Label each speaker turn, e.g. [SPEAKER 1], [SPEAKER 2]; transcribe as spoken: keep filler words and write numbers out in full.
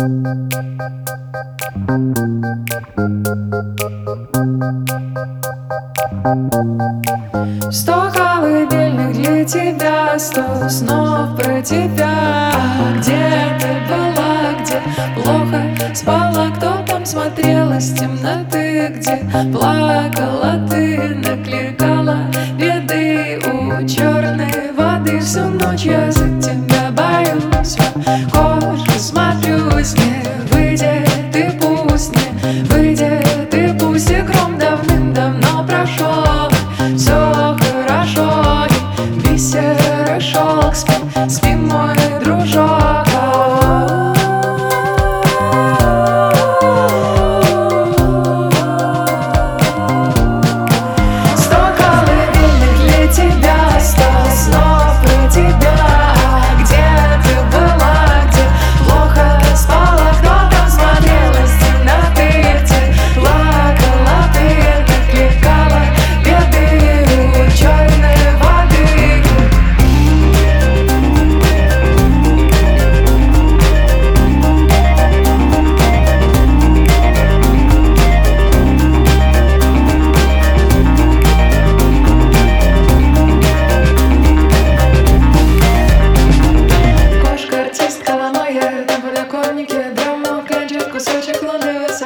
[SPEAKER 1] Сто колыбельных для тебя, сто снов про тебя. Где ты была, где плохо спала, кто там смотрел из темноты, где плакала ты, накликала беды у черной воды. Всю ночь я за тебя боюсь, в кожу смотрюсь, не выйдет ты пусть, не выйдет ты пусть, и гром давным-давно прошел. Все хорошо, и бисер и шелк, спи, спи, мой дружок. Сто колыбельных для тебя, сто снов про тебя. Где ты была, где плохо спала, кто там смотрел из темноты, где плакала ты, накликала беды у черной воды. Кошка, артистка, ломая на подоконнике, драма, клянчик, кусочек луны.